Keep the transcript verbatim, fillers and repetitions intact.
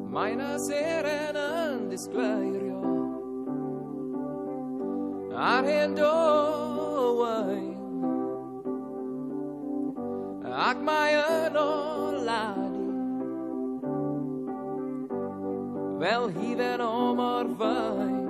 Meine serenen disclairio Arhendo wine Ak no ladi Wel hier en om er wijn